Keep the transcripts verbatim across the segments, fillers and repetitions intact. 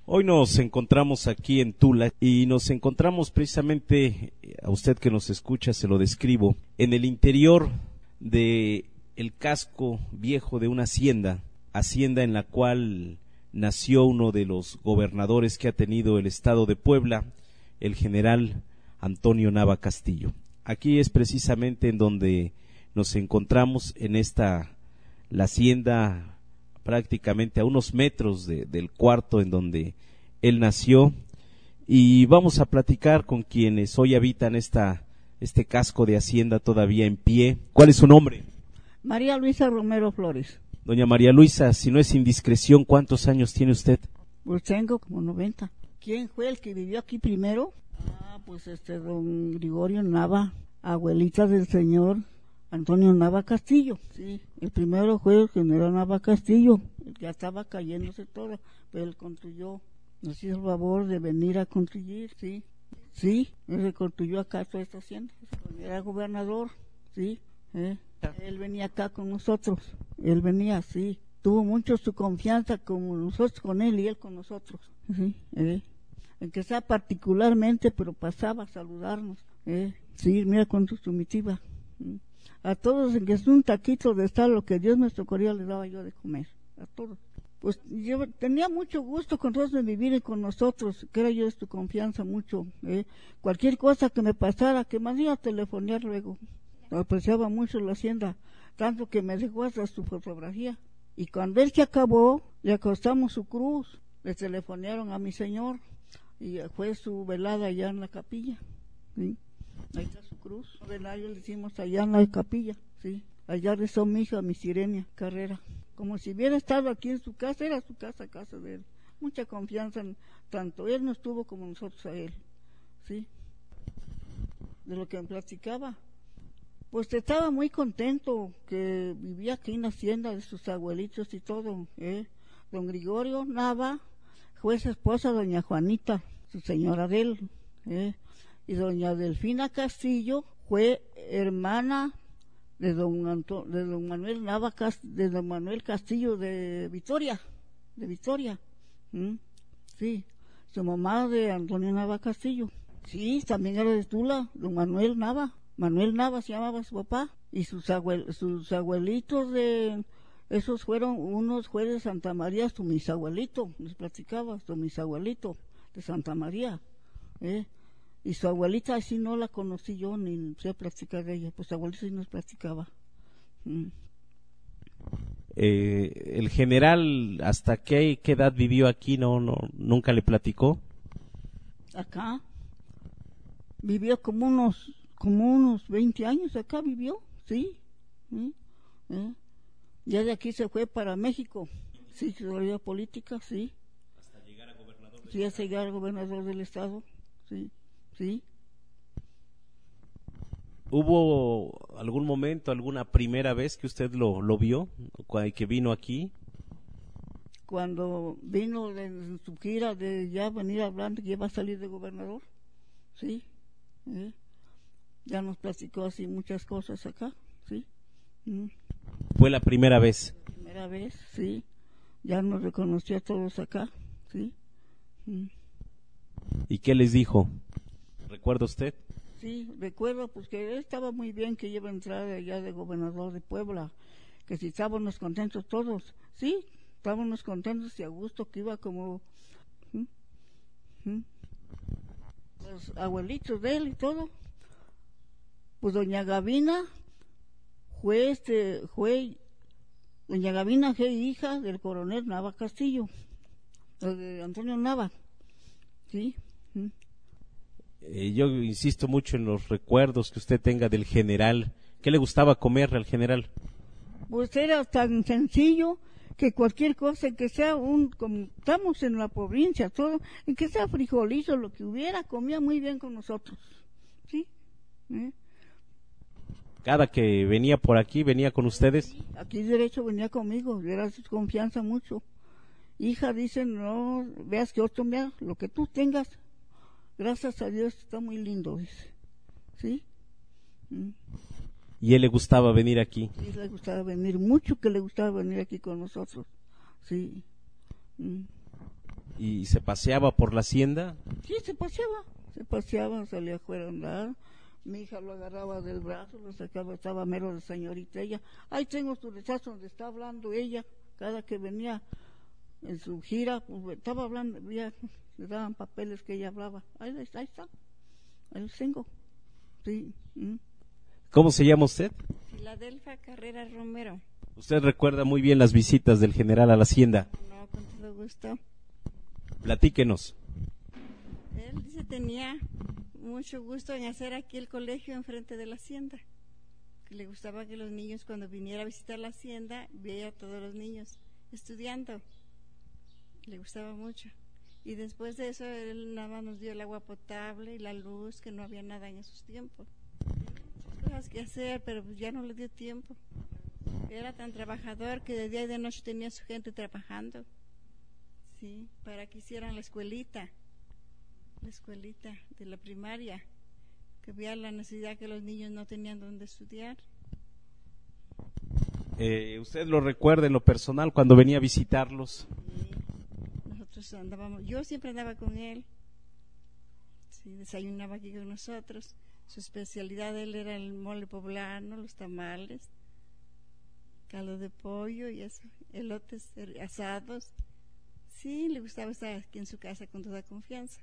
Hoy nos encontramos aquí en Tula y nos encontramos precisamente, a usted que nos escucha se lo describo, en el interior de el casco viejo de una hacienda, hacienda en la cual nació uno de los gobernadores que ha tenido el estado de Puebla, el general Antonio Nava Castillo. Aquí es precisamente en donde nos encontramos, en esta, la hacienda prácticamente a unos metros de, del cuarto en donde él nació, y vamos a platicar con quienes hoy habitan esta, este casco de hacienda todavía en pie. ¿Cuál es su nombre? María Luisa Romero Flores. Doña María Luisa, si no es indiscreción, ¿cuántos años tiene usted? Pues tengo como noventa. ¿Quién fue el que vivió aquí primero? Ah, pues este don Gregorio Nava, abuelita del señor Antonio Nava Castillo. Sí, el primero fue el general Nava Castillo, el que estaba cayéndose todo, pero él construyó, nos hizo el favor de venir a construir, sí, sí, él reconstruyó acá toda esta hacienda, era gobernador, sí, eh. Él venía acá con nosotros, él venía, sí, tuvo mucho su confianza como nosotros con él y él con nosotros, sí, eh. En que sea particularmente, pero pasaba a saludarnos, eh. Sí, mira con su sumitiva. A todos, en que es un taquito de sal, lo que Dios me socorría, le daba yo de comer, a todos. Pues yo tenía mucho gusto con todos de vivir con nosotros, que era yo de su confianza mucho, eh. Cualquier cosa que me pasara, que me hacía telefonear luego. Apreciaba mucho la hacienda, tanto que me dejó hasta su fotografía. Y cuando él se acabó, le acostamos su cruz, le telefonearon a mi señor, y fue su velada allá en la capilla, ¿sí? Ahí está su cruz. Venario le hicimos allá en la capilla, sí. Allá rezó mi hija, mi Sirenia Carrera. Como si hubiera estado aquí en su casa, era su casa, casa de él. Mucha confianza, en, tanto él nos tuvo como nosotros a él, sí. De lo que me platicaba, pues estaba muy contento que vivía aquí en la hacienda de sus abuelitos y todo, ¿eh? Don Gregorio Nava fue su esposa, doña Juanita, su señora de él, ¿eh? Y doña Delfina Castillo fue hermana de don Anto, de don Manuel Nava, de don Manuel Castillo de Vitoria, de Vitoria, ¿Mm? Sí, su mamá de Antonio Nava Castillo, sí, también era de Tula, don Manuel Nava, Manuel Nava se llamaba su papá, y sus abuel, sus abuelitos de, esos fueron unos fue de Santa María, su bisabuelito, les platicaba, su bisabuelito de Santa María, eh. Y su abuelita así no la conocí yo, ni sé platicar de ella, pues su abuelita sí nos platicaba. Mm. Eh, el general, ¿hasta qué, qué edad vivió aquí? No, no, nunca le platicó. Acá vivió como unos, como unos veinte años, acá vivió, sí. ¿Mm? ¿Eh? Ya de aquí se fue para México, sí, se volvió política, sí. Hasta llegar a gobernador del sí, hasta llegar a gobernador del estado, sí. Sí. ¿Hubo algún momento, alguna primera vez que usted lo, lo vio, que vino aquí? Cuando vino en su gira de ya venir hablando que iba a salir de gobernador, sí, ¿eh? Ya nos platicó así muchas cosas acá, sí. ¿Mm? ¿Fue la primera vez? La primera vez, sí. Ya nos reconoció a todos acá, sí. ¿Mm? ¿Y qué les dijo? ¿Recuerda usted? Sí, recuerdo pues que él estaba muy bien que iba a entrar allá de gobernador de Puebla, que si estábamos contentos todos, sí, estábamos contentos y a gusto que iba como ¿Mm? ¿Mm? los abuelitos de él y todo. Pues doña Gavina fue este, fue doña Gavina fue hija del coronel Nava Castillo, de Antonio Nava, sí. ¿Mm? Eh, yo insisto mucho en los recuerdos que usted tenga del general. ¿Qué le gustaba comer al general? Pues era tan sencillo que cualquier cosa, que sea un, como estamos en la provincia, todo, y que sea frijolito, lo que hubiera, comía muy bien con nosotros, ¿sí? ¿Eh? Cada que venía por aquí, venía con ustedes. Sí, aquí derecho venía conmigo, era su confianza mucho. Hija, dice, no veas que otro vea, lo que tú tengas, gracias a Dios está muy lindo, dice, ¿sí? ¿Mm? ¿Y él le gustaba venir aquí? Sí, le gustaba venir, mucho que le gustaba venir aquí con nosotros, sí. ¿Mm? ¿Y se paseaba por la hacienda? Sí, se paseaba, se paseaba, salía afuera a andar. Mi hija lo agarraba del brazo, lo sacaba, estaba mero de señorita ella. Ahí tengo su rechazo donde está hablando ella, cada que venía en su gira, pues estaba hablando, ya le daban papeles que ella hablaba. Ahí, ahí está, ahí los tengo. Sí. ¿Mm? ¿Cómo se llama usted? Filadelfa Carrera Romero. Usted recuerda muy bien las visitas del general a la hacienda. No, con todo gusto. Platíquenos. Él dice tenía mucho gusto en hacer aquí el colegio enfrente de la hacienda. Que le gustaba que los niños cuando viniera a visitar la hacienda veía a todos los niños estudiando. Le gustaba mucho. Y después de eso él nada más nos dio el agua potable y la luz, que no había nada en esos tiempos. Muchas cosas que hacer, pero pues ya no le dio tiempo. Era tan trabajador que de día y de noche tenía su gente trabajando. Sí, para que hicieran la escuelita, la escuelita de la primaria, que veía la necesidad que los niños no tenían donde estudiar. Eh, ¿Usted lo recuerda en lo personal cuando venía a visitarlos? Sí, nosotros andábamos, yo siempre andaba con él, sí, desayunaba aquí con nosotros. Su especialidad de él era el mole poblano, los tamales, caldo de pollo y eso, elotes asados. Sí, le gustaba estar aquí en su casa con toda confianza.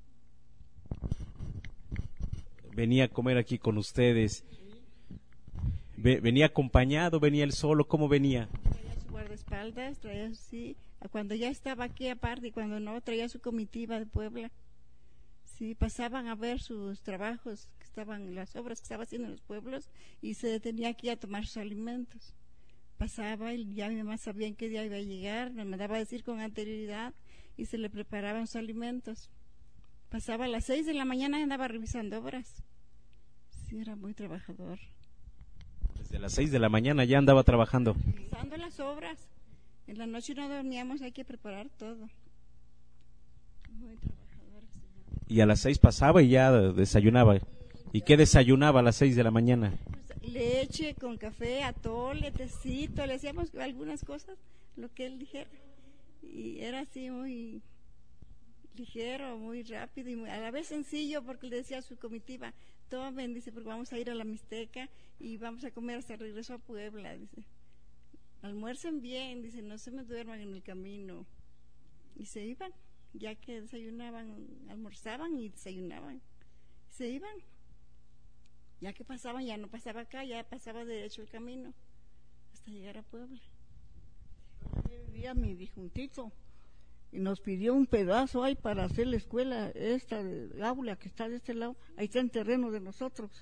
Venía a comer aquí con ustedes. ¿Venía acompañado, venía él solo? ¿Cómo venía? Traía su guardaespaldas, traía sí, cuando ya estaba aquí aparte y cuando no, traía su comitiva de Puebla. Sí, pasaban a ver sus trabajos, que estaban, las obras que estaba haciendo en los pueblos, y se detenía aquí a tomar sus alimentos. Pasaba y ya mi mamá sabía en qué día iba a llegar, me mandaba a decir con anterioridad y se le preparaban sus alimentos. Pasaba a las seis de la mañana y andaba revisando obras. Sí, era muy trabajador. Desde las seis de la mañana ya andaba trabajando. Revisando las obras. En la noche no dormíamos, hay que preparar todo. Muy trabajador. Y a las seis pasaba y ya desayunaba. ¿Y qué desayunaba a las seis de la mañana? Leche con café, atole, tecito, le hacíamos algunas cosas, lo que él dijera. Y era así muy ligero, muy rápido y muy, a la vez sencillo, porque le decía a su comitiva, tomen, dice, porque vamos a ir a la Mixteca y vamos a comer hasta el regreso a Puebla, dice. Almuercen bien, dice, no se me duerman en el camino. Y se iban, ya que desayunaban, almorzaban y desayunaban. Se iban. Ya que pasaban, ya no pasaba acá, ya pasaba derecho el camino hasta llegar a Puebla. Vivía mi dijuntito y nos pidió un pedazo ahí para hacer la escuela esta de aula que está de este lado, ahí está en terreno de nosotros.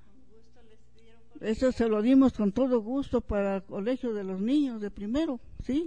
Eso se lo dimos con todo gusto para el colegio de los niños de primero, ¿sí?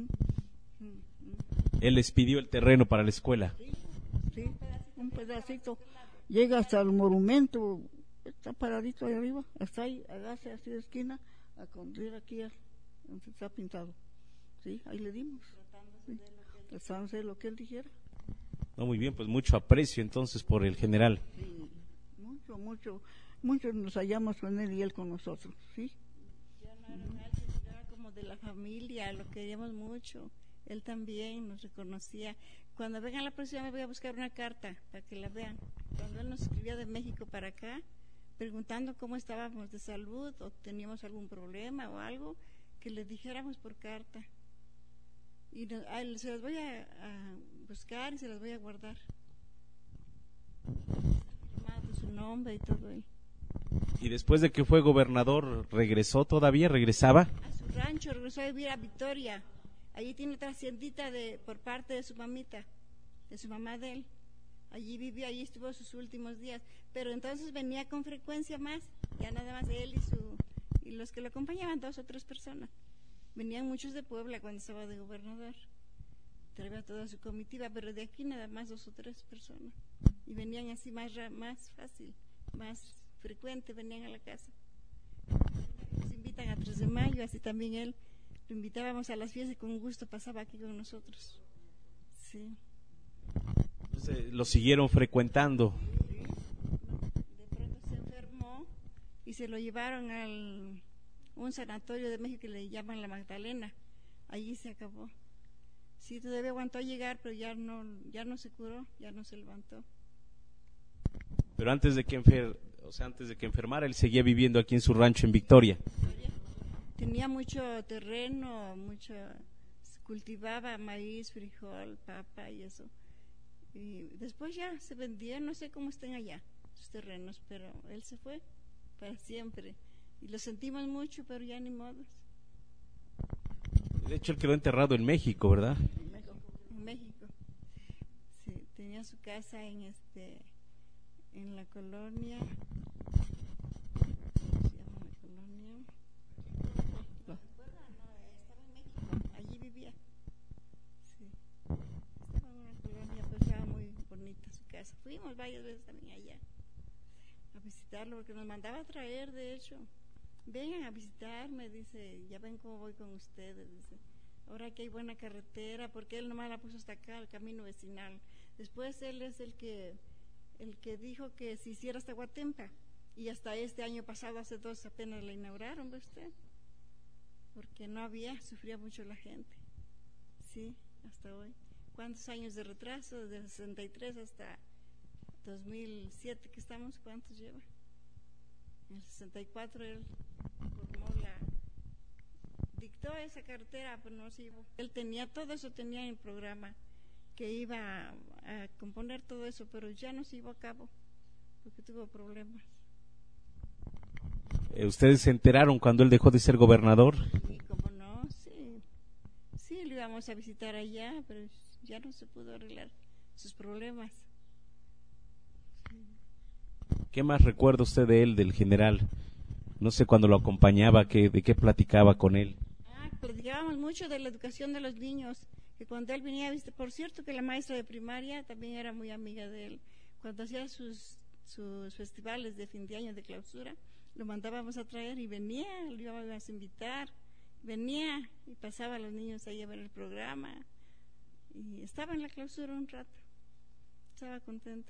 Él les pidió el terreno para la escuela. Sí, sí, un pedacito. Llega hasta el monumento, está paradito ahí arriba, hasta ahí, hágase así de esquina, a construir aquí, donde está pintado. Sí, ahí le dimos. Sí, tratándose de lo que él dijera. No, muy bien, pues mucho aprecio entonces por el general. Sí, mucho, mucho, mucho nos hallamos con él y él con nosotros, ¿sí? Ya no era uh-huh. Alguien, era como de la familia, lo queríamos mucho. Él también nos reconocía. Cuando vengan la próxima me voy a buscar una carta para que la vean. Cuando él nos escribía de México para acá, preguntando cómo estábamos de salud o teníamos algún problema o algo, que le dijéramos por carta. Y no, a él, se las voy a, a buscar y se las voy a guardar. Firmado su nombre y todo ahí. ¿Y después de que fue gobernador, regresó todavía? ¿Regresaba? A su rancho, regresó a vivir a Victoria. Allí tiene otra haciendita de, por parte de su mamita, de su mamá de él. Allí vivió, allí estuvo sus últimos días. Pero entonces venía con frecuencia más, ya nada más él y su y los que lo acompañaban, dos o tres personas. Venían muchos de Puebla cuando estaba de gobernador. Traía toda su comitiva, pero de aquí nada más dos o tres personas. Y venían así más, más fácil, más frecuente, venían a la casa. Nos invitan a tres de mayo, así también él. Lo invitábamos a las fiestas y con gusto pasaba aquí con nosotros. Sí. Entonces, lo siguieron frecuentando. Sí. De pronto se enfermó y se lo llevaron al un sanatorio de México que le llaman La Magdalena. Allí se acabó. Sí, todavía aguantó a llegar, pero ya no, ya no se curó, ya no se levantó. Pero antes de que enfer o sea, antes de que enfermara, él seguía viviendo aquí en su rancho en Victoria. Tenía mucho terreno, mucho, cultivaba maíz, frijol, papa y eso. Y después ya se vendía, no sé cómo estén allá sus terrenos, pero él se fue para siempre. Y lo sentimos mucho, pero ya ni modos. De hecho, él quedó enterrado en México, ¿verdad? En México. En México. Sí, tenía su casa en este, en la colonia. ¿Cómo se llama la colonia? No, estaba en México, allí vivía. Sí, estaba en una colonia, pues estaba muy bonita su casa. Fuimos varias veces también allá a visitarlo, porque nos mandaba a traer, de hecho. Vengan a visitarme, dice, ya ven cómo voy con ustedes, dice. Ahora que hay buena carretera, porque él nomás la puso hasta acá, el camino vecinal. Después él es el que el que dijo que se hiciera hasta Guatempa, y hasta este año pasado, hace dos, apenas la inauguraron, ¿ve usted? Porque no había, sufría mucho la gente. Sí, hasta hoy. ¿Cuántos años de retraso? Desde el sesenta y tres hasta dos mil siete que estamos, ¿cuántos lleva? En el sesenta y cuatro él formó la, dictó esa carretera, pero no se llevó. Él tenía todo eso, tenía en el programa que iba a, a componer todo eso, pero ya no se llevó a cabo porque tuvo problemas. ¿Ustedes se enteraron cuando él dejó de ser gobernador? Y como no, sí, sí, lo íbamos a visitar allá, pero ya no se pudo arreglar sus problemas. ¿Qué más recuerda usted de él, del general? No sé, cuando lo acompañaba, ¿qué, de qué platicaba con él? Ah, platicábamos mucho de la educación de los niños, que cuando él venía, ¿viste? Por cierto que la maestra de primaria también era muy amiga de él. Cuando hacía sus, sus festivales de fin de año, de clausura, lo mandábamos a traer y venía, lo íbamos a invitar, venía y pasaba a los niños ahí a ver el programa, y estaba en la clausura un rato, estaba contento.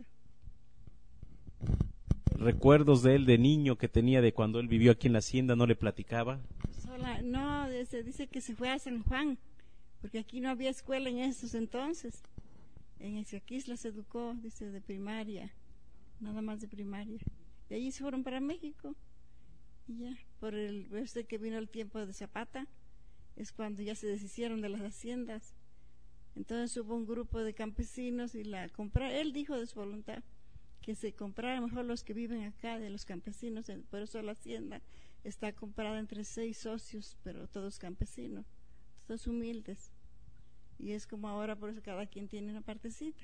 ¿Recuerdos de él de niño que tenía de cuando él vivió aquí en la hacienda, no le platicaba? Sola, no, dice, dice que se fue a San Juan, porque aquí no había escuela en esos entonces. En Exaquisla se educó, dice, de primaria, nada más de primaria. De allí se fueron para México. Y ya, por el este que vino el tiempo de Zapata, es cuando ya se deshicieron de las haciendas. Entonces hubo un grupo de campesinos y la compraron. Él dijo de su voluntad que se compraran mejor los que viven acá, de los campesinos. Por eso la hacienda está comprada entre seis socios, pero todos campesinos, todos humildes. Y es como ahora, por eso cada quien tiene una partecita.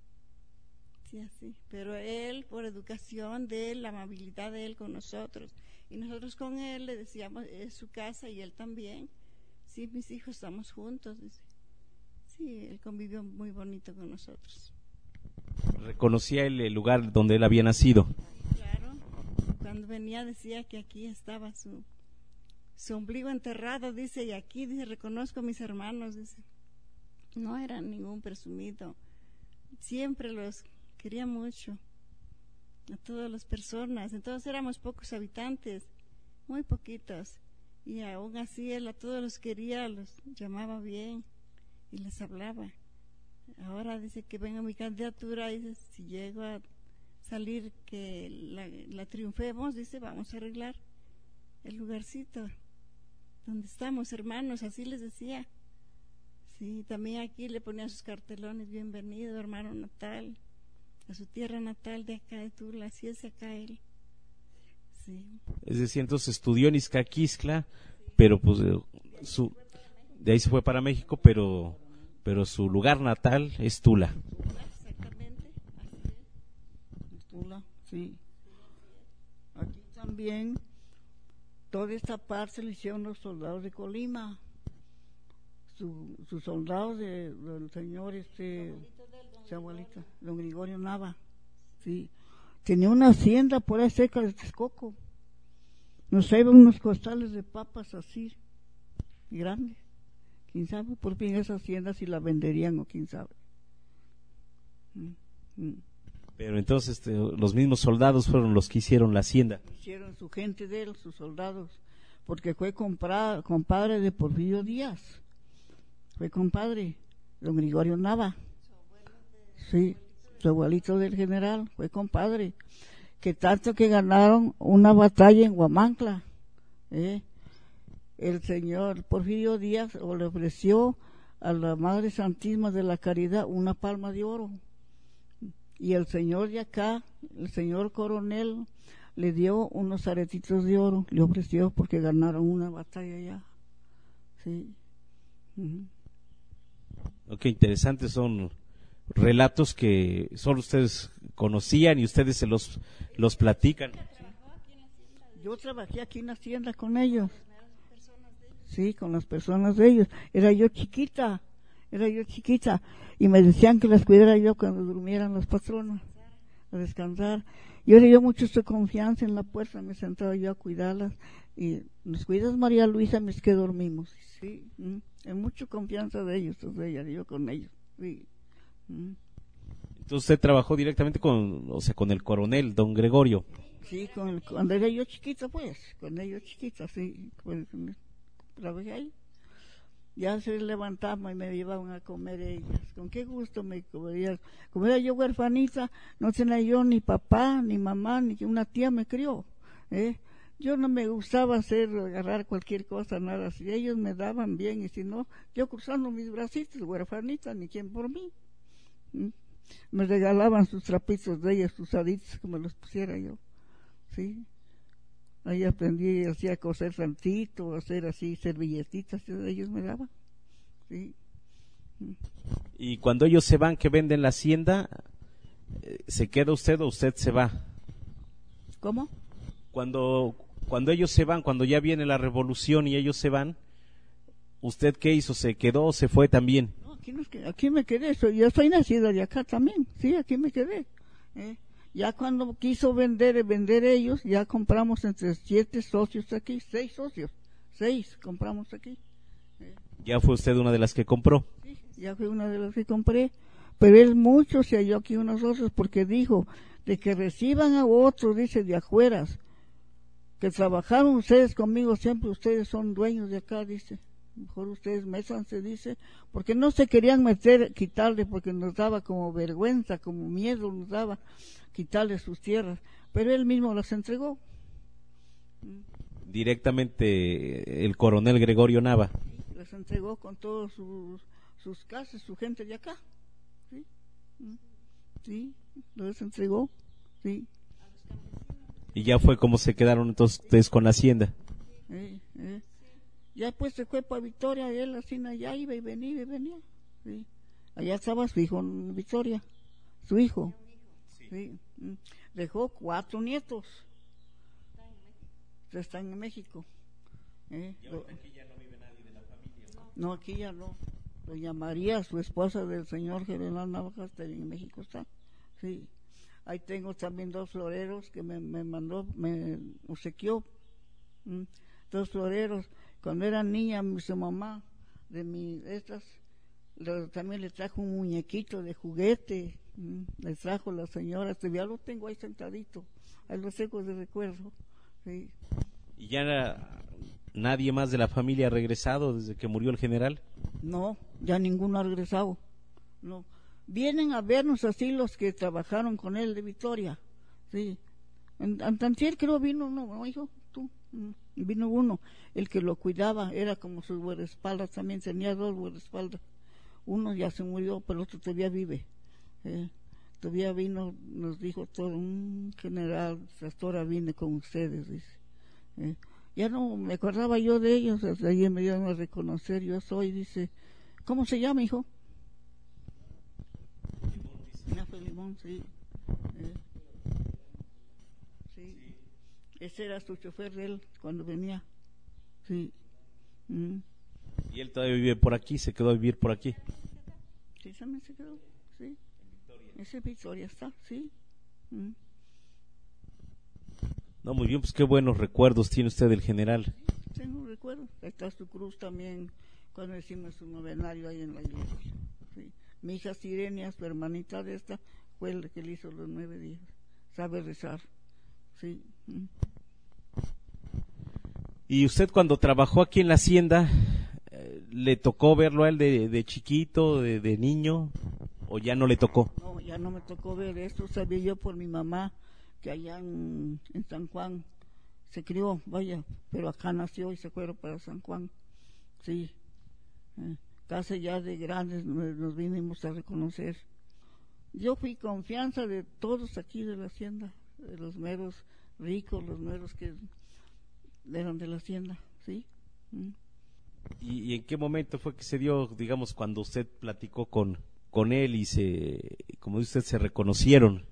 Sí, así. Pero él, por educación de él, la amabilidad de él con nosotros, y nosotros con él le decíamos, es su casa, y él también. Sí, mis hijos estamos juntos, dice. Sí, él convivió muy bonito con nosotros. ¿Reconocía él el lugar donde él había nacido? Claro, cuando venía decía que aquí estaba su, su ombligo enterrado, dice, y aquí, dice, reconozco a mis hermanos, dice. No era ningún presumido, siempre los quería mucho, a todas las personas. Entonces éramos pocos habitantes, muy poquitos, y aún así él a todos los quería, los llamaba bien y les hablaba. Ahora dice que venga mi candidatura, dice, si llego a salir que la, la triunfemos, dice, vamos a arreglar el lugarcito donde estamos, hermanos, así les decía. Sí, también aquí le ponían sus cartelones, bienvenido, hermano natal, a su tierra natal de acá de Tula, así es de acá él. Sí. Es decir, entonces estudió en Izcaquisla, pero pues su, de ahí se fue para México, pero pero su lugar natal es Tula. Exactamente, así es. Tula, sí. Aquí también, toda esta parte le hicieron los soldados de Colima. Su, sus soldados de, del señor este su abuelito, don Gregorio Nava, sí, tenía una hacienda por ahí cerca de Texcoco, nos traían unos costales de papas así grandes, quién sabe por fin esa hacienda si la venderían o quién sabe. Mm, mm. Pero entonces este, los mismos soldados fueron los que hicieron la hacienda. Hicieron su gente de él, sus soldados, porque fue comprado, compadre de Porfirio Díaz. Fue compadre don Gregorio Nava. Sí, su abuelito del general, fue compadre. Que tanto que ganaron una batalla en Huamancla. ¿eh? El señor Porfirio Díaz le ofreció a la Madre Santísima de la Caridad una palma de oro. Y el señor de acá, el señor coronel, le dio unos aretitos de oro, le ofreció porque ganaron una batalla allá. Sí. Uh-huh. Ok, interesantes son relatos que solo ustedes conocían y ustedes se los, los platican. Yo trabajé aquí en la hacienda con ellos. Sí, con las personas de ellos. Era yo chiquita, era yo chiquita. Y me decían que las cuidara yo cuando durmieran las patronas, a descansar. Y ahora yo mucho estoy confianza en la puerta, me sentaba yo a cuidarlas. Y nos cuidas, María Luisa, mis que dormimos. Sí, mm, en mucha confianza de ellos, de ella, yo con ellos. Sí. Mm. Entonces usted trabajó directamente con, o sea, con el coronel, don Gregorio. Sí, con el, cuando era yo chiquita, pues, cuando era yo chiquita, sí, pues, trabajé ahí. Ya se levantaban y me llevaban a comer ellas. Con qué gusto me comía. Como era yo huerfanita, no tenía yo ni papá, ni mamá, ni una tía me crió. ¿eh? Yo no me gustaba hacer, agarrar cualquier cosa, nada. Si ellos me daban bien y si no, yo cruzando mis bracitos, huerfanita, ni quien por mí. ¿Mm? Me regalaban sus trapitos de ellas, sus aditos, que me los pusiera yo. ¿Sí? Ahí aprendí, hacía coser santito, hacer así servilletitas, ellos me daban. ¿Sí? Y cuando ellos se van, que venden la hacienda, ¿se queda usted o usted se va? ¿Cómo? Cuando, cuando ellos se van, cuando ya viene la revolución y ellos se van, ¿usted qué hizo? ¿Se quedó o se fue también? No, aquí, no es que, aquí me quedé, soy, yo soy nacida de acá también, sí, aquí me quedé. ¿eh? Ya cuando quiso vender, vender ellos, ya compramos entre siete socios aquí, seis socios, seis compramos aquí. ¿eh? ¿Ya fue usted una de las que compró? Sí, ya fui una de las que compré, pero él mucho se halló aquí unos otros porque dijo de que reciban a otros, dice, de afueras, que trabajaron ustedes conmigo siempre, ustedes son dueños de acá, dice. Mejor ustedes métanse, dice, porque no se querían meter, quitarle, porque nos daba como vergüenza, como miedo nos daba quitarle sus tierras, pero él mismo las entregó. Directamente el coronel Gregorio Nava. Sí, las entregó con todos sus, sus casas, su gente de acá. Sí, sí, las entregó, sí. Y ya fue como se quedaron entonces ustedes con la hacienda. Eh, eh. Ya pues se fue para Victoria, él así allá iba y venía y venía. Sí. Allá estaba su hijo en Victoria, su hijo. Sí. Sí. Dejó cuatro nietos. Están en México. ¿Eh? Y ahorita aquí ya no vive nadie de la familia, ¿no? No, aquí ya no. Doña María, su esposa del señor general Navajas, en México está. Sí. Ahí tengo también dos floreros que me, me mandó, me obsequió. ¿Mm? Dos floreros. Cuando era niña, mi su mamá, de mi, estas, le, también le trajo un muñequito de juguete, ¿m? Le trajo la señora, todavía lo tengo ahí sentadito, ahí lo tengo de recuerdo. Sí. ¿Y ya era, nadie más de la familia ha regresado desde que murió el general? No, ya ninguno ha regresado, no. Vienen a vernos así los que trabajaron con él de Victoria, sí. En Antantier creo vino, no, no, hijo, tú, vino uno, el que lo cuidaba, era como sus guardaespaldas, también tenía dos guardaespaldas, uno ya se murió, pero el otro todavía vive, eh, todavía vino, nos dijo todo, un general, hasta ahora vine con ustedes, dice, eh, ya no me acordaba yo de ellos, hasta ahí me dieron a reconocer, yo soy, dice, ¿cómo se llama, hijo? Limón, Limón, sí, eh. Sí. Ese era su chofer de él cuando venía. Sí. Mm. ¿Y él todavía vive por aquí? ¿Se quedó a vivir por aquí? Sí, también se quedó. Sí. Ese Victoria está, sí. Mm. No, muy bien, pues qué buenos recuerdos tiene usted del general. Sí, tengo recuerdos. Ahí está su cruz también cuando hicimos su novenario ahí en la iglesia. Sí. Mi hija Sirenia, su hermanita de esta, fue el que le hizo los nueve días. Sabe rezar. Sí. Y usted cuando trabajó aquí en la hacienda, ¿Le tocó verlo a él de, de chiquito, de, de niño, o ya no le tocó? No, ya no me tocó ver esto, sabía yo por mi mamá, que allá en, en San Juan se crió, vaya, pero acá nació y se fue para San Juan, sí, eh, casi ya de grandes nos, nos vinimos a reconocer. Yo fui confianza de todos aquí de la hacienda, de los meros ricos, los meros que eran de la hacienda, sí. Mm. ¿Y, ¿Y en qué momento fue que se dio, digamos, cuando usted platicó con, con él y se, como dice usted, se reconocieron?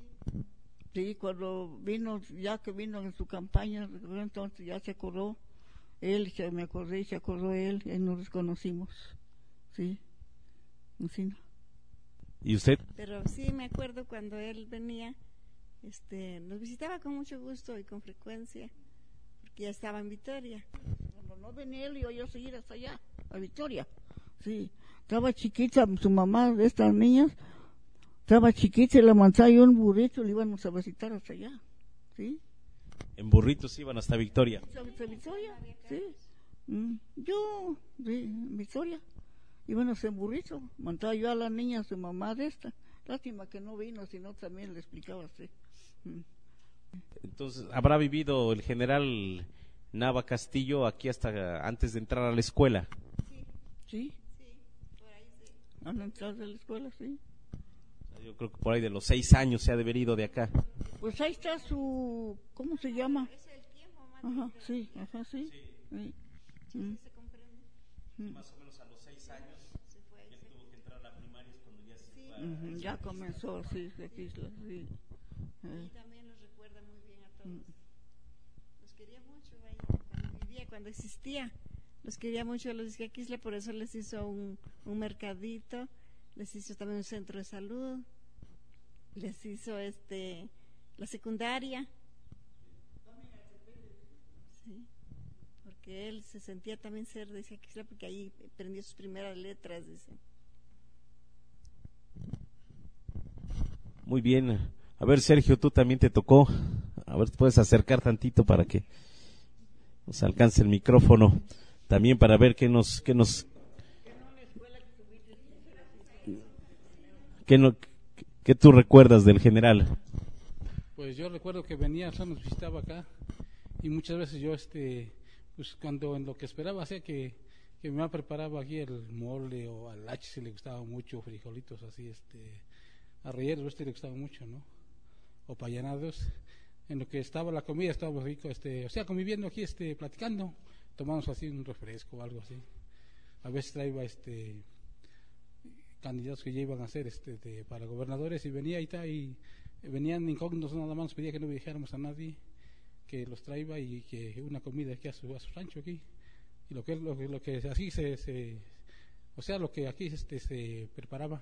Sí, cuando vino, ya que vino en su campaña, entonces ya se acordó él, se me acordé y se acordó él, y nos conocimos, sí, así. ¿Y usted? Pero sí me acuerdo cuando él venía, este, nos visitaba con mucho gusto y con frecuencia, porque ya estaba en Victoria. Cuando no venía él, iba yo a seguir hasta allá, a Victoria, sí, estaba chiquita su mamá de estas niñas, estaba chiquita y le mandaba yo un burrito, le íbamos a visitar hasta allá, ¿sí? En burritos iban hasta Victoria. ¿Hasta Victoria? Sí. Mm, yo, sí, en Victoria. Íbamos en burrito, mandaba yo a las niñas su mamá de esta. Lástima que no vino, sino también le explicaba así. Mm. Entonces, ¿habrá vivido el general Nava Castillo aquí hasta antes de entrar a la escuela? Sí. Sí, por ahí sí. Al entrar de la escuela, sí. Yo creo que por ahí de los seis años se ha debido de acá. Pues ahí está su, ¿cómo se llama? Es el tiempo, más Ajá, sí, ajá, sí. Sí. sí, Mm. se comprende. Mm. Más o menos a los seis años Se fue ahí, él sí. tuvo que entrar a la primaria, es cuando ya se Sí. fue a- Ujú, ya comenzó, sí, aquí, sí. Y Eh, también los recuerda muy bien a todos. Mm. Los quería mucho, vaya, cuando vivía, cuando existía. Los quería mucho a los de Izquiaquisla, por eso les hizo un, un mercadito, les hizo también un centro de salud, les hizo este la secundaria. Sí, porque él se sentía también ser de Izquiaquisla porque ahí aprendió sus primeras letras, dice. Muy bien. A ver, Sergio, tú también te tocó. A ver, te puedes acercar tantito para que nos alcance el micrófono. También para ver qué nos, qué nos, qué no, qué tú recuerdas del general. Pues yo recuerdo que venía, o sea, nos visitaba acá y muchas veces yo, este, pues cuando en lo que esperaba hacía que, que mi mamá preparaba aquí el mole o al hache si le gustaba mucho, frijolitos así, este, a rellenos, este le gustaba mucho, ¿no? O payanados. En lo que estaba la comida estábamos rico, este, o sea, conviviendo aquí, este, platicando, tomamos así un refresco o algo así. A veces traía, este, candidatos que ya iban a ser, este, de, para gobernadores y venía y tal y venían incógnitos nada más, pedía que no dijéramos a nadie que los traía y que una comida aquí a su, a su rancho aquí y lo que lo, lo que así se, se o sea lo que aquí este se preparaba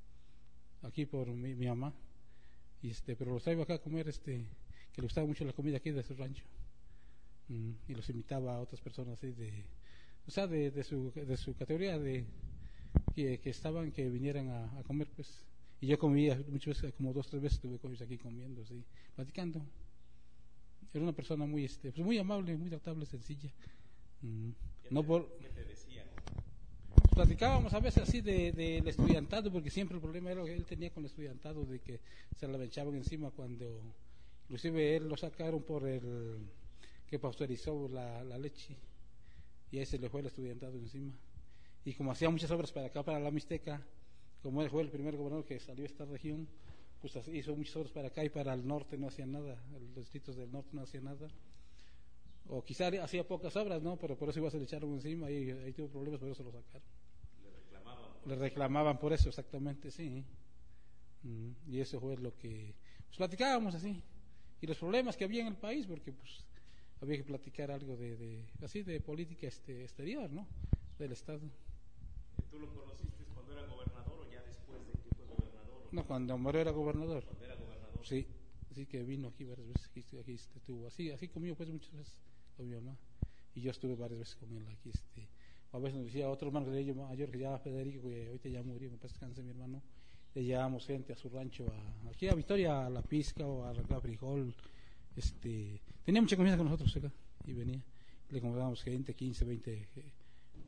aquí por mi, mi mamá y este pero los traía acá a comer, este que le gustaba mucho la comida aquí de su rancho. Mm, y los invitaba a otras personas así de o sea de, de su de su categoría de que, que estaban que vinieran a, a comer pues. Y yo comía muchas veces, como dos, tres veces estuve con ellos aquí comiendo, así, platicando. Era una persona muy, este, pues muy amable, muy tratable, sencilla. Mm. ¿Qué, no te, por... ¿Qué te decía? Platicábamos a veces así del de, de estudiantado, porque siempre el problema era lo que él tenía con el estudiantado, de que se le echaban encima cuando, inclusive él lo sacaron por el que pasteurizó la, la leche, y ahí se le fue el estudiantado encima. Y como hacía muchas obras para acá, para la Mixteca, como él fue el primer gobernador que salió de esta región, pues hizo muchas obras para acá y para el norte no hacían nada, los distritos del norte no hacían nada, o quizá hacía pocas obras, ¿no? Pero por eso igual se le echaron encima y ahí tuvo problemas, por eso lo sacaron. Le reclamaban. Le reclamaban por eso, exactamente, sí. Mm, y eso fue lo que pues, platicábamos así, y los problemas que había en el país, porque pues había que platicar algo de, de así de política este, exterior, ¿no? Del Estado. ¿Tú lo conociste cuando era gobernador o ya después de que fue gobernador? No, cuando Moreno era gobernador. Cuando era gobernador. Sí, sí que vino aquí varias veces, aquí, aquí estuvo, así, así comió pues muchas veces con mi mamá, y yo estuve varias veces con él aquí, este, a veces nos decía otro hermano que le llamaba mayor, que se llama Federico, que ahorita ya murió, me parece que descanse mi hermano, le llevábamos gente a su rancho, a, aquí a Victoria, a La Pizca o a arreglar frijol, este, tenía mucha confianza con nosotros acá, y venía, le comprábamos gente, quince, veinte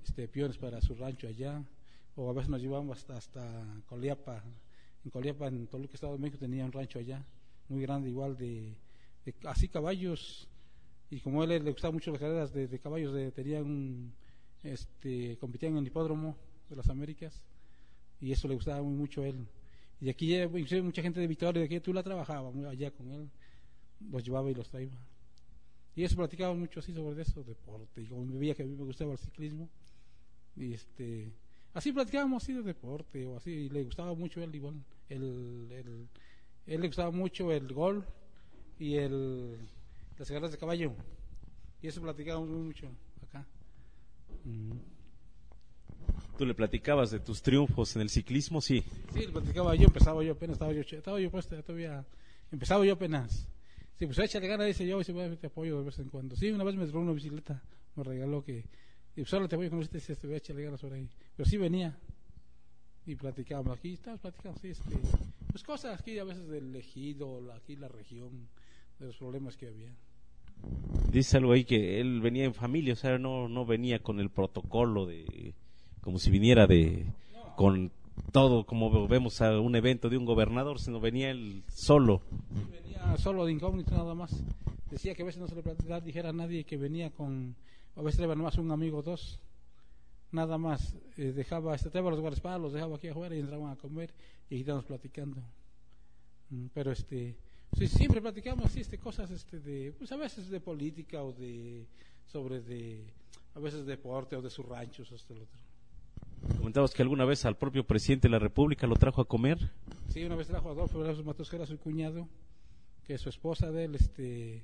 este, piones para su rancho allá, o a veces nos llevamos hasta, hasta Coliapa. En Coliapa, en Toluca, Estado de México, tenía un rancho allá, muy grande, igual de, de así caballos, y como a él le gustaban mucho las carreras de, de caballos, de, tenían, este, competían en el hipódromo de las Américas, y eso le gustaba muy mucho a él. Y aquí ya, mucha gente de Victoria, de aquí tú la trabajaba muy allá con él, los llevaba y los traía. Y eso platicaba mucho así sobre eso, deporte, y como me veía que a mí me gustaba el ciclismo, y este, así platicábamos así de deporte, o así, y le gustaba mucho él igual, el, el, él le gustaba mucho el golf y el, las carreras de caballo, y eso platicábamos mucho acá. Mm. ¿Tú le platicabas de tus triunfos en el ciclismo? Sí. Sí, le platicaba yo, empezaba yo apenas, estaba yo, estaba yo pues todavía, empezaba yo apenas. Sí, pues échale ganas, dice yo, y se voy a te apoyo de vez en cuando. Sí, una vez me trajo una bicicleta, me regaló que, y pues solo te apoyo con usted, si te voy a echarle ganas por ahí. Pero sí venía, y platicábamos aquí, estábamos platicando, sí, este, pues cosas aquí a veces del ejido, aquí la región, de los problemas que había. Dice algo ahí que él venía en familia, o sea, no, no venía con el protocolo de, como si viniera de, con todo, como vemos a un evento de un gobernador, sino venía él solo. Sí, venía solo de incógnito nada más. Decía que a veces no se le dijera a nadie que venía con, a veces traía nomás un amigo o dos, nada más. Eh, dejaba, este, traía los guardaespaldas, los dejaba aquí afuera y entraban a comer y estábamos platicando. Mm, pero este, sí, siempre platicamos así, este, cosas, este, de, pues a veces de política o de, sobre de, a veces de deporte o de sus ranchos, hasta el otro. Comentabas que alguna vez al propio presidente de la República lo trajo a comer. Sí, una vez trajo a Adolfo Matos, que era su cuñado, que su esposa de él, este,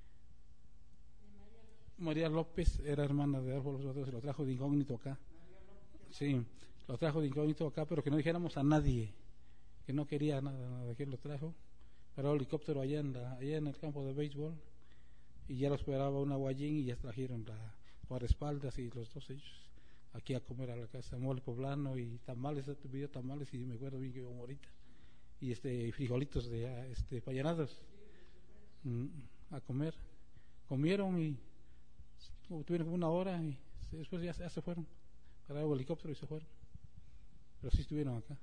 María López, era hermana de Adolfo Matos, se lo trajo de incógnito acá. Sí, lo trajo de incógnito acá, pero que no dijéramos a nadie, que no quería nada, nada, que lo trajo. Paró el helicóptero allá en, la, allá en el campo de béisbol, y ya lo esperaba una guayín, y ya trajeron la guardaespaldas y los dos ellos aquí a comer a la casa, mole poblano y tamales, tuve tamales y me acuerdo bien que como ahorita, y este frijolitos de este payanados mm, a comer, comieron y tuvieron como una hora y después ya, ya se fueron, pararon el helicóptero y se fueron, pero sí estuvieron acá.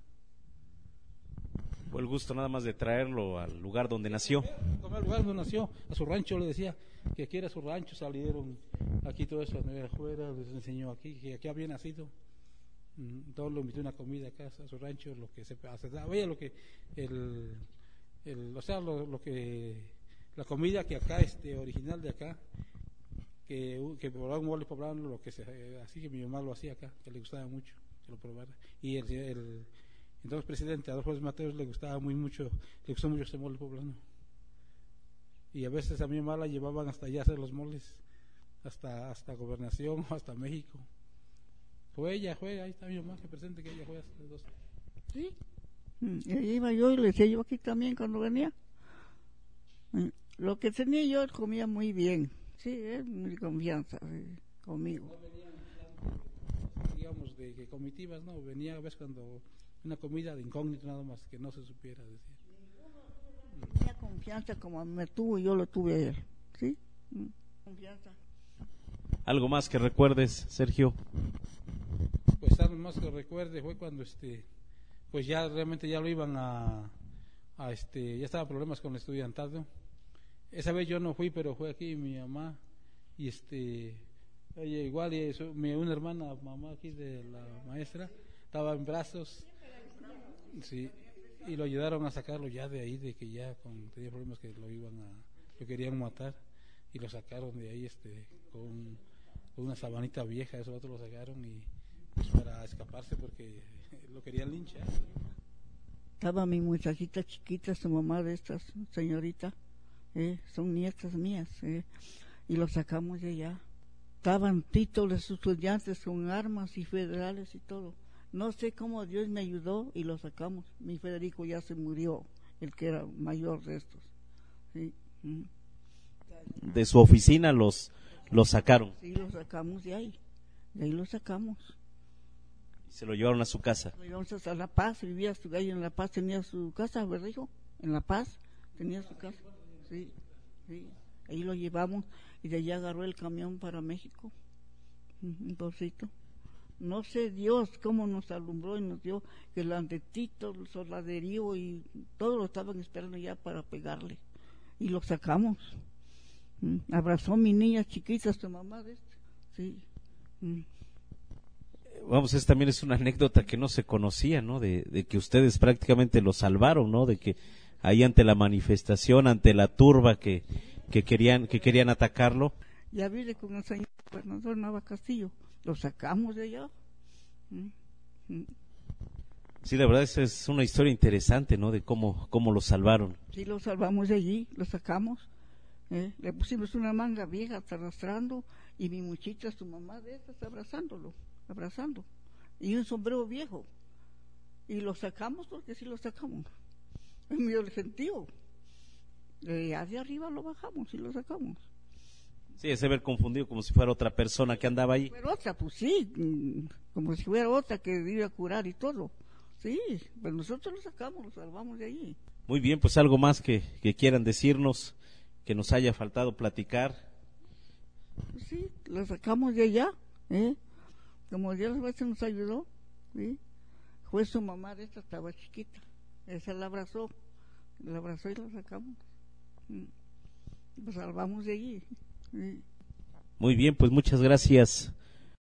Fue el gusto nada más de traerlo al lugar donde nació. Al lugar donde nació, a su rancho, le decía que aquí era su rancho, salieron aquí todo eso, afuera, les enseñó aquí, que aquí había nacido. Todo lo invitó a una comida acá a su rancho, lo que se hace, oye, lo que, el, el, o sea, lo, lo que, la comida que acá, este, original de acá, que, que probaba un mole poblano, lo que se, así que mi mamá lo hacía acá, que le gustaba mucho, que lo probara. Y el, el entonces presidente Adolfo Mateos le gustaba muy mucho, le gustó mucho este mole poblano. Y a veces a mi mamá la llevaban hasta allá a hacer los moles, hasta hasta Gobernación o hasta México. Fue ella, fue, ahí está mi mamá que presente que ella fue hace dos. Sí, y ahí iba yo y le decía yo aquí también cuando venía. Lo que tenía yo comía muy bien, sí, es mi confianza sí, conmigo. No venían, digamos, de que comitivas, no, venía a veces cuando una comida de incógnito nada más, que no se supiera decir. Tenía confianza como me tuvo y yo lo tuve a él, ¿sí? Confianza. ¿Algo más que recuerdes, Sergio? Pues algo más que recuerde fue cuando este, pues ya realmente ya lo iban a, a este, ya estaba problemas con el estudiantado. Esa vez yo no fui, pero fue aquí mi mamá y este, ella igual y eso, mi una hermana, mamá aquí de la maestra, estaba en brazos. Sí, y lo ayudaron a sacarlo ya de ahí, de que ya con, tenía problemas que lo iban a, lo querían matar, y lo sacaron de ahí este con, con una sabanita vieja, eso otro lo sacaron y pues para escaparse porque lo querían linchar. Estaba mi muchachita chiquita, su mamá de esta señorita, eh, son nietas mías, eh, y lo sacamos de allá. Estaban títulos de estudiantes con armas y federales y todo. No sé cómo Dios me ayudó y lo sacamos. Mi Federico ya se murió, el que era mayor de estos. Sí. De su oficina los, los sacaron. Sí, lo sacamos de ahí. De ahí lo sacamos. Y se lo llevaron a su casa. Lo llevamos hasta La Paz, vivía ahí en La Paz, tenía su casa, ¿verdad, hijo? En La Paz tenía su casa. Sí, sí. Ahí lo llevamos y de allá agarró el camión para México. Un bolsito. No sé Dios cómo nos alumbró y nos dio que el andetito, el soldaderío y todos lo estaban esperando ya para pegarle. Y lo sacamos. Mm. Abrazó a mi niña chiquita, su mamá de este. Sí. Mm. Vamos, es también es una anécdota que no se conocía, ¿no? De, de que ustedes prácticamente lo salvaron, ¿no? De que ahí ante la manifestación, ante la turba que, que querían que querían atacarlo. Ya vine con el señor Bernardo Nava Castillo, lo sacamos de allá. Mm. Mm. Sí, la verdad esa es una historia interesante, ¿no? De cómo cómo lo salvaron. Sí, lo salvamos de allí, lo sacamos. ¿eh? Le pusimos una manga vieja arrastrando y mi muchita, su mamá de esas, abrazándolo, abrazando. Y un sombrero viejo. Y lo sacamos porque sí lo sacamos. Es medio el gentío. De allá arriba lo bajamos y lo sacamos. Sí, ese ver confundido como si fuera otra persona que andaba ahí. Pero otra, pues sí, como si fuera otra que iba a curar y todo. Sí, pero nosotros lo sacamos, lo salvamos de ahí. Muy bien, pues algo más que, que quieran decirnos, que nos haya faltado platicar. Pues sí, lo sacamos de allá, ¿eh? Como Dios a veces nos ayudó, ¿sí? Fue su mamá de esta, estaba chiquita, esa la abrazó, la abrazó y la sacamos. Lo salvamos de allí. ¿sí? Muy bien, pues muchas gracias,